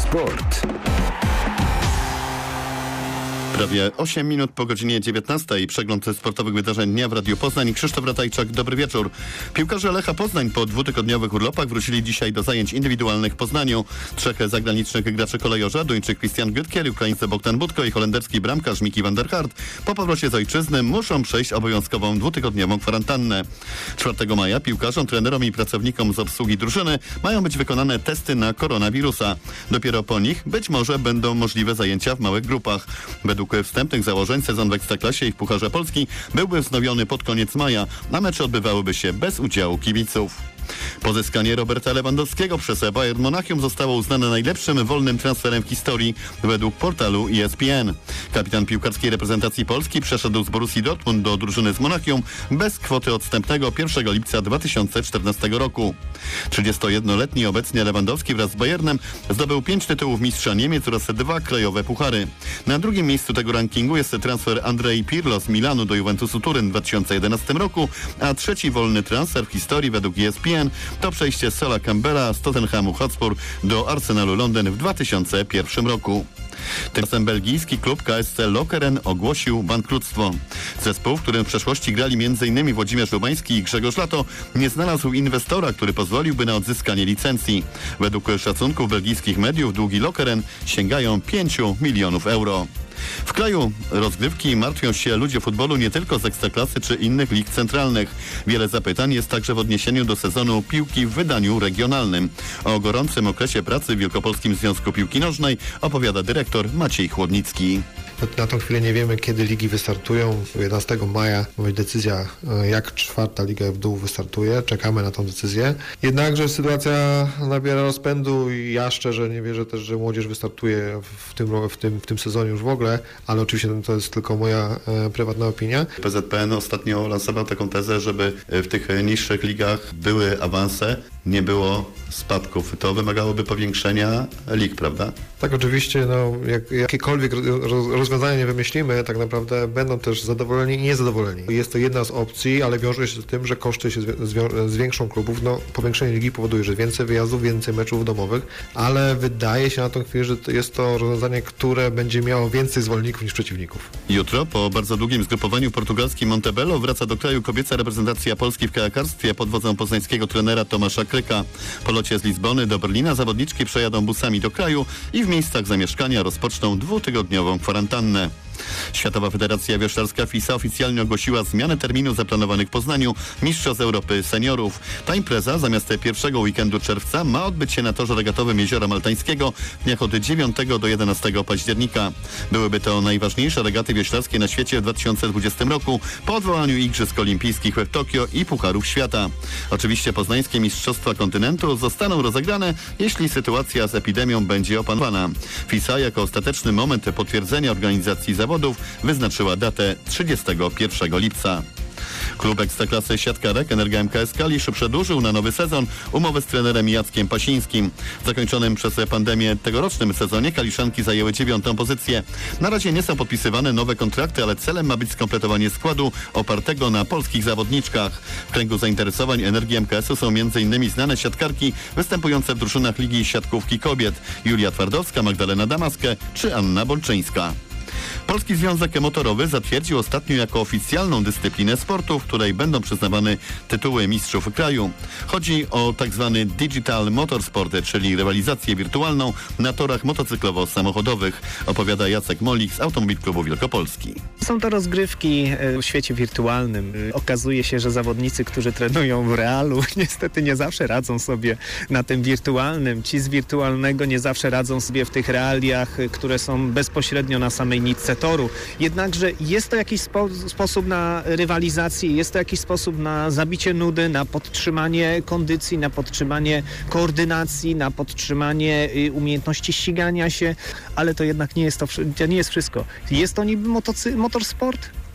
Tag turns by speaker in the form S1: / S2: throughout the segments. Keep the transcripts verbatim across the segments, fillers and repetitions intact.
S1: Sport.
S2: Prawie osiem minut po godzinie dziewiętnastej. Przegląd sportowych wydarzeń dnia w Radiu Poznań. Krzysztof Ratajczak, dobry wieczór. Piłkarze Lecha Poznań po dwutygodniowych urlopach wrócili dzisiaj do zajęć indywidualnych w Poznaniu. Trzech zagranicznych graczy kolejorza, Duńczyk Christian Gütkiel, Ukraińcy Bogdan Budko i holenderski bramkarz Miki van der Hart po powrocie z ojczyzny muszą przejść obowiązkową dwutygodniową kwarantannę. czwartego maja piłkarzom, trenerom i pracownikom z obsługi drużyny mają być wykonane testy na koronawirusa. Dopiero po nich być może będą możliwe zajęcia w małych grupach. Według wstępnych założeń sezon w Ekstraklasie i w Pucharze Polski byłby wznowiony pod koniec maja, a mecze odbywałyby się bez udziału kibiców. Pozyskanie Roberta Lewandowskiego przez Bayern Monachium zostało uznane najlepszym wolnym transferem w historii według portalu E S P N. Kapitan piłkarskiej reprezentacji Polski przeszedł z Borussii Dortmund do drużyny z Monachium bez kwoty odstępnego pierwszego lipca dwa tysiące czternastego roku. trzydziestojednoletni obecnie Lewandowski wraz z Bayernem zdobył pięć tytułów mistrza Niemiec oraz dwa krajowe puchary. Na drugim miejscu tego rankingu jest transfer Andrei Pirlo z Milanu do Juventusu Turyn w dwa tysiące jedenastym roku, a trzeci wolny transfer w historii według E S P N to przejście Sola Campbella z Tottenhamu Hotspur do Arsenalu Londyn w dwa tysiące pierwszym roku. Tymczasem belgijski klub K S C Lokeren ogłosił bankructwo. Zespół, w którym w przeszłości grali m in Włodzimierz Lubański i Grzegorz Lato, nie znalazł inwestora, który pozwoliłby na odzyskanie licencji. Według szacunków belgijskich mediów długi Lokeren sięgają pięciu milionów euro. W kraju rozgrywki martwią się ludzie futbolu nie tylko z Ekstraklasy czy innych lig centralnych. Wiele zapytań jest także w odniesieniu do sezonu piłki w wydaniu regionalnym. O gorącym okresie pracy w Wielkopolskim Związku Piłki Nożnej opowiada dyrektor Maciej Chłodnicki.
S3: Na tą chwilę nie wiemy, kiedy ligi wystartują. jedenastego maja ma być decyzja, jak czwarta liga w dół wystartuje. Czekamy na tą decyzję. Jednakże sytuacja nabiera rozpędu i ja szczerze nie wierzę też, że młodzież wystartuje w tym, w tym, w tym sezonie już w ogóle, ale oczywiście to jest tylko moja e, prywatna opinia.
S2: P Z P N ostatnio lansował taką tezę, żeby w tych niższych ligach były awanse, nie było spadków. To wymagałoby powiększenia lig, prawda?
S3: Tak, oczywiście, no, jak, jakiekolwiek roz, rozwiązania nie wymyślimy, tak naprawdę będą też zadowoleni i niezadowoleni. Jest to jedna z opcji, ale wiąże się z tym, że koszty się zwią- zwiększą klubów. No, powiększenie ligi powoduje, że więcej wyjazdów, więcej meczów domowych, ale wydaje się na tą chwilę, że to jest to rozwiązanie, które będzie miało więcej zwolenników niż przeciwników.
S2: Jutro po bardzo długim zgrupowaniu portugalskim Montebello wraca do kraju kobieca reprezentacja Polski w kajakarstwie pod wodzą poznańskiego trenera Tomasza Kryka. Po locie z Lizbony do Berlina zawodniczki przejadą busami do kraju i w miejscach zamieszkania rozpoczną dwutygodniową kwarantannę. Światowa Federacja Wioślarska FISA oficjalnie ogłosiła zmianę terminu zaplanowanych w Poznaniu Mistrzostw Europy Seniorów. Ta impreza zamiast pierwszego weekendu czerwca ma odbyć się na torze regatowym Jeziora Maltańskiego w dniach od dziewiątego do jedenastego października. Byłyby to najważniejsze regaty wioślarskie na świecie w dwa tysiące dwudziestym roku po odwołaniu Igrzysk Olimpijskich w Tokio i Pucharów Świata. Oczywiście poznańskie Mistrzostwa Kontynentu zostaną rozegrane, jeśli sytuacja z epidemią będzie opanowana. FISA jako ostateczny moment potwierdzenia organizacji zawodów wyznaczyła datę trzydziestego pierwszego lipca. Klub Ekstraklasy Siatkarek Energa M K S Kalisz przedłużył na nowy sezon umowę z trenerem Jackiem Pasińskim. W zakończonym przez pandemię tegorocznym sezonie Kaliszanki zajęły dziewiątą pozycję. Na razie nie są podpisywane nowe kontrakty, ale celem ma być skompletowanie składu opartego na polskich zawodniczkach. W kręgu zainteresowań Energii M K S-u są między innymi znane siatkarki występujące w drużynach Ligi Siatkówki Kobiet: Julia Twardowska, Magdalena Damaskę czy Anna Bolczyńska. Polski Związek Motorowy zatwierdził ostatnio jako oficjalną dyscyplinę sportu, w której będą przyznawane tytuły mistrzów kraju. Chodzi o tzw. Digital Motorsport, czyli rywalizację wirtualną na torach motocyklowo-samochodowych, opowiada Jacek Molik z Automobil Klubu Wielkopolski.
S4: Są to rozgrywki w świecie wirtualnym. Okazuje się, że zawodnicy, którzy trenują w realu, niestety nie zawsze radzą sobie na tym wirtualnym. Ci z wirtualnego nie zawsze radzą sobie w tych realiach, które są bezpośrednio na samej nitce toru. Jednakże jest to jakiś spo, sposób na rywalizację, jest to jakiś sposób na zabicie nudy, na podtrzymanie kondycji, na podtrzymanie koordynacji, na podtrzymanie y, umiejętności ścigania się, ale to jednak nie jest to, to nie jest wszystko. Jest to niby motocy, motorsport,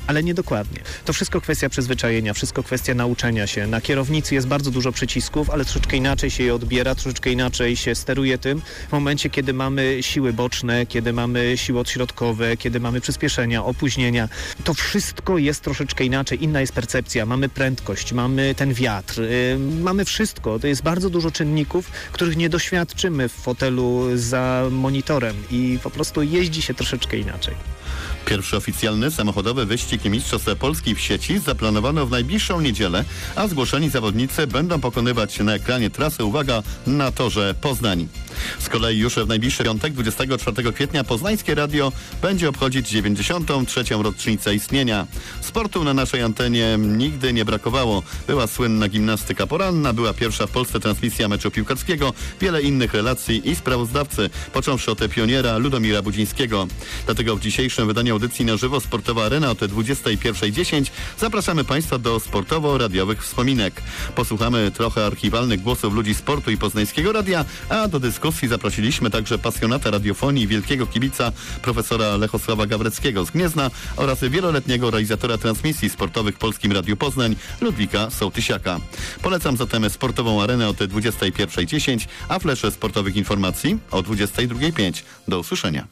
S4: ale niedokładnie. To wszystko kwestia przyzwyczajenia, wszystko kwestia nauczenia się. Na kierownicy jest bardzo dużo przycisków, ale troszeczkę inaczej się je odbiera, troszeczkę inaczej się steruje tym w momencie, kiedy mamy siły boczne, kiedy mamy siły odśrodkowe, kiedy mamy przyspieszenia, opóźnienia. To wszystko jest troszeczkę inaczej, inna jest percepcja. Mamy prędkość, mamy ten wiatr, yy, mamy wszystko. To jest bardzo dużo czynników, których nie doświadczymy w fotelu za monitorem i po prostu jeździ się troszeczkę inaczej.
S2: Pierwszy oficjalny samochodowy wyścig Mistrzostw Polski w sieci zaplanowano w najbliższą niedzielę, a zgłoszeni zawodnicy będą pokonywać na ekranie trasy, uwaga, na torze Poznań. Z kolei już w najbliższy piątek, dwudziestego czwartego kwietnia, Poznańskie Radio będzie obchodzić dziewięćdziesiątą trzecią rocznicę istnienia. Sportu na naszej antenie nigdy nie brakowało. Była słynna gimnastyka poranna, była pierwsza w Polsce transmisja meczu piłkarskiego, wiele innych relacji i sprawozdawcy, począwszy od pioniera Ludomira Budzińskiego. Dlatego w dzisiejszym wydaniu audycji na żywo Sportowa Arena o dwudziestej pierwszej dziesięć zapraszamy Państwa do sportowo-radiowych wspominek. Posłuchamy trochę archiwalnych głosów ludzi sportu i Poznańskiego Radia, a do dyskusji zaprosiliśmy także pasjonata radiofonii, wielkiego kibica profesora Lechosława Gawreckiego z Gniezna oraz wieloletniego realizatora transmisji sportowych w Polskim Radiu Poznań Ludwika Sołtysiaka. Polecam zatem Sportową Arenę o dwudziestej pierwszej dziesięć, a flesze sportowych informacji o dwudziestej drugiej pięć. Do usłyszenia.